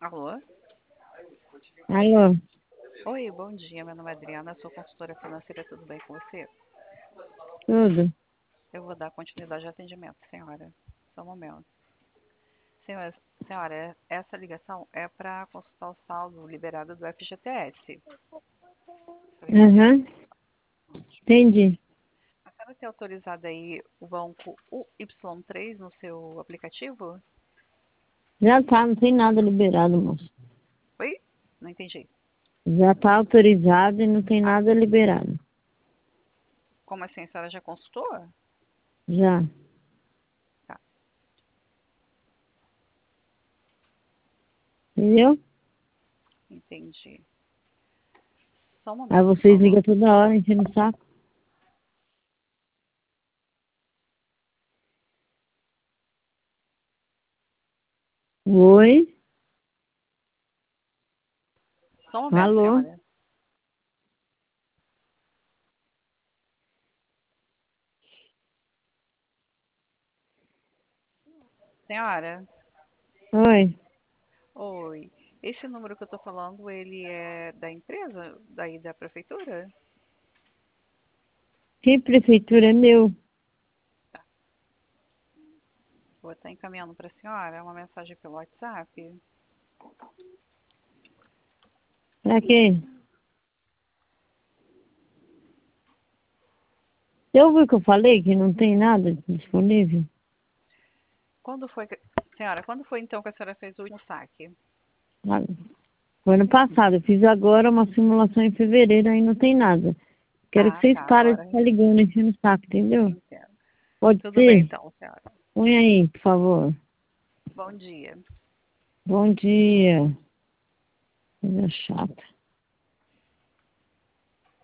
Alô? Alô, Oi, bom dia. Meu nome é Adriana, sou consultora financeira. Tudo bem com você? tudo? Eu vou dar continuidade ao atendimento, senhora. Só um momento. Senhora, essa ligação é para consultar o saldo liberado do FGTS. Foi isso? Aham, entendi. A senhora tem autorizado aí o banco UY3 no seu aplicativo? Já tá, não tem nada liberado, moço. Oi? Não entendi. Já tá autorizado e não tem Ah, nada liberado. como assim? A senhora já consultou? Já. Tá, Entendeu? entendi. Só um Aí momento, por vocês favor. ligam toda hora enchendo o saco. Oi? Só um momento, Alô? senhora. Senhora? Oi? Oi. Esse número que eu tô falando, ele é da empresa, daí da prefeitura? Que prefeitura é meu? Vou estar encaminhando para a senhora uma mensagem pelo WhatsApp. Pra quê? Você ouviu que eu falei que não tem nada disponível? Quando foi, senhora, quando foi então que a senhora fez o último saque? Ah, foi ano passado. Eu fiz agora uma simulação em fevereiro, aí não tem nada. Quero que Ah, vocês tá, parem de agora ficar ligando enchendo o saco, entendeu? entendo. Pode Tudo bem ser? então, senhora. Põe aí, por favor. Bom dia. Bom dia. Coisa chata.